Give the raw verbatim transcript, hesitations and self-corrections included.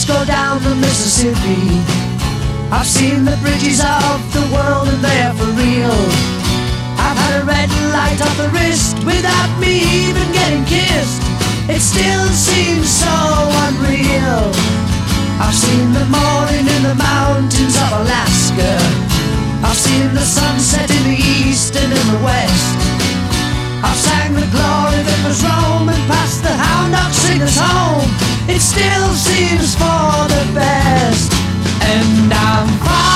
go down the Mississippi. I've seen the bridges of the world and they're for real. I've had a red light off the wrist without me even getting kissed. It still seems so unreal. I've seen the morning in the mountains of Alaska. I've seen the sunset in the east and in the west. I've sang the glory that was Rome and passed the hound dog singers home. It still seems for the best. And I'm fine.